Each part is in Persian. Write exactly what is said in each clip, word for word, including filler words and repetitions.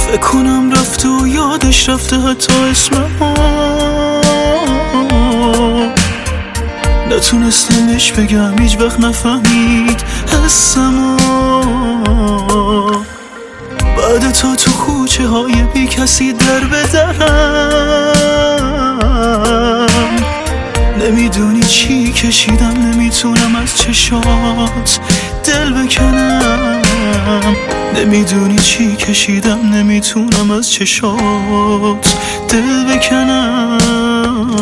فکر کنم رفته و یادش رفته حتی اسممو، نتونستم بهش بگم هیچ وقت نفهمید حسمو. بعد تو تو کوچه های بی کسی در بدرم، نمیدونی چی کشیدم، نمیتونم از چشات دل بکنم. نمیدونی چی کشیدم، نمیتونم از چشات دل بکنم.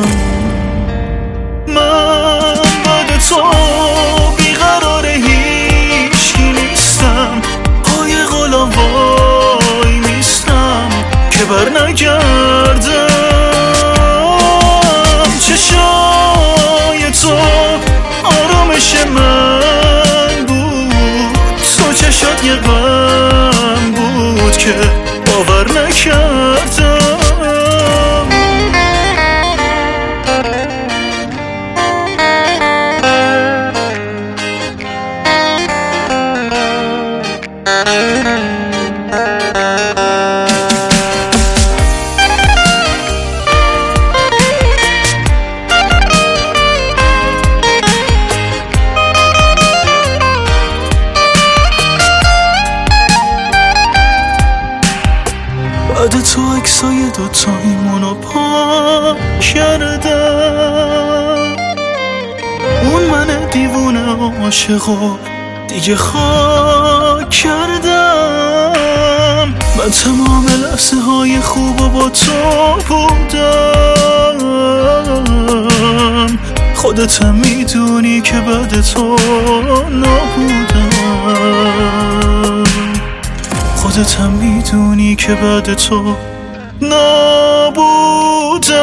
من بعد تو بیقرار هیچکی نیستم، پای غلام وای میستم که بر نگردم. چشای تو آرامش من بود، تو چشات یه غم بود که باور نکردم. بعد تو عکسای دوتاییمونو پاک کردم، اون من دیوونه عاشقو دیگه خاک کردم. من تمام لحظه های خوب با تو بودم، خودتم میدونی که بعد تو نبودم. خودتم میدونی که بعد تو نبودم.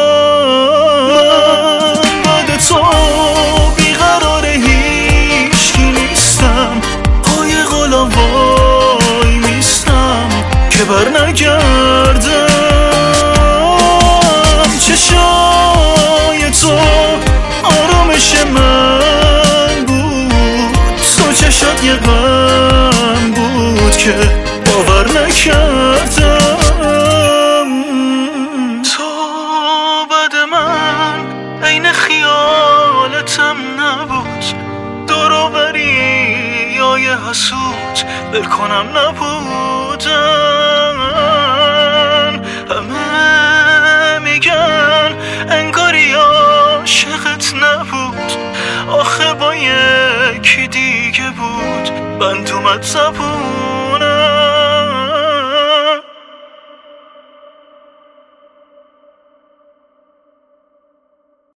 من بعد تو بیقرار هیچکی نیستم، پای غلام وای میستم که بر نگردم. چشای تو آرامش من بود، تو چشات یه غم بود که باور نکردم. تو بعد من عین خیالتم نبود، دور و بریای حسود ول کنم نبودن. همه میگن انگاری عاشقت نبود، آخه با یکی دیگه بود بند اومد زبون.